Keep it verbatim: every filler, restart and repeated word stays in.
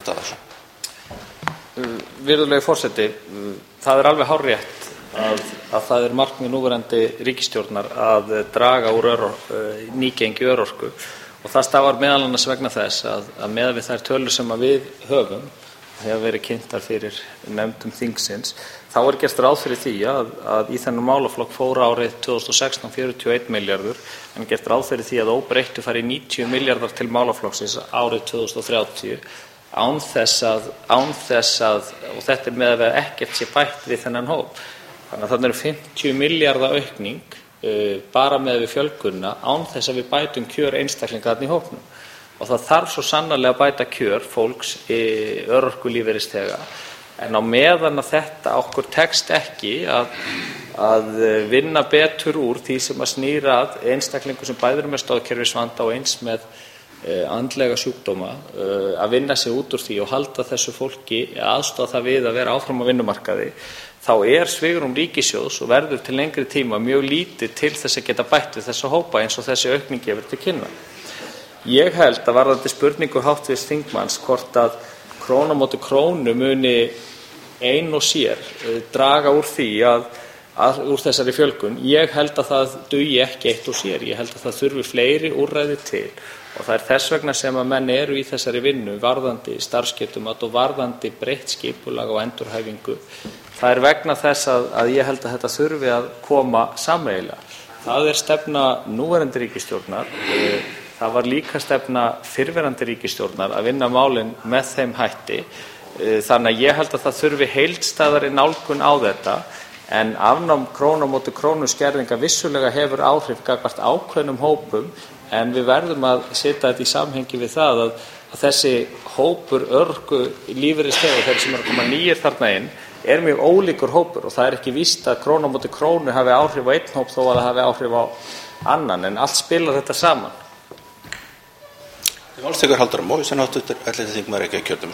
Virðulegi forseti, það er alveg hárrétt að, að það er markmið núverandi ríkisstjórnar að draga úr öror, nýgengi örorku og það stafar meðal annars vegna þess að, að meðan við þær tölur sem að við höfum hefur verið kynntar fyrir nefndum þingsins, þá er gert ráð fyrir því að, að í þennan málaflokk fór árið tvö þúsund og sextán fjörutíu og einn milljarður, en gert ráð fyrir því að óbreyttu fari níutíu milljarðar til málaflokksins árið tvö þúsund og þrjátíu, án þess að, án þess að, og þetta er með að ekkert sé bætt við þennan hóp. Þannig að þarna eru fimmtíu milljarða aukning uh, bara með við fjölgunna, án þess að við bætum kjör einstaklinga þarna í hópnum. Og það þarf svo sannarlega að bæta kjör fólks í örorkulífeyrisþega, en á meðan að þetta okkur tekst ekki að, að vinna betur úr því sem að snýra að einstaklingu sem bæði eru með stoðkerfisvanda og eins með uh, andlega sjúkdóma, uh, að vinna sig út úr því og halda þessu fólki aðstoða það við að vera áfram á vinnumarkaði, þá er svigrúm ríkissjóðs og verður til lengri tíma mjög lítið til þess að geta bætt við þessa hópa eins og þessi aukning gefur til kynna. Ég held að varðandi spurningu háttvirts þingmanns hvort að króna á móti krónu muni ein og sér draga úr því að, að úr þessari fjölgun, ég held að það dugi ekki eitt og sér. Ég held að það þurfi fleiri úrræði til og það er þess vegna sem að menn eru í þessari vinnu varðandi starfsgetumat og varðandi breytt skipulag og endurhæfingu. Það er vegna þess að, að ég held að þetta þurfi að koma sameiginlega. Það er stefna núverandi ríkisstjórnar. Það var líka stefna fyrrverandi ríkisstjórnar að vinna málin með þeim hætti. Þannig að ég held að það þurfi heildstæðari nálgun á þetta, en afnám krónu á móti krónu skerðinga vissulega hefur áhrif gagnvart ákveðnum hópum, en við verðum að setja þetta í samhengi við það að, að þessi hópur örorkulífeyrisþega, þeir sem eru að koma nýir þarna inn, er mjög ólíkur hópur og það er ekki víst að krónu á móti krónu hafi áhrif á einn hóp þó að það hafi áhrif á annan, en allt spilar þetta saman. Málstekur Halldóra Mogensen, háttvirtur ellefti þingmaður Reykjavíkurkjördæmis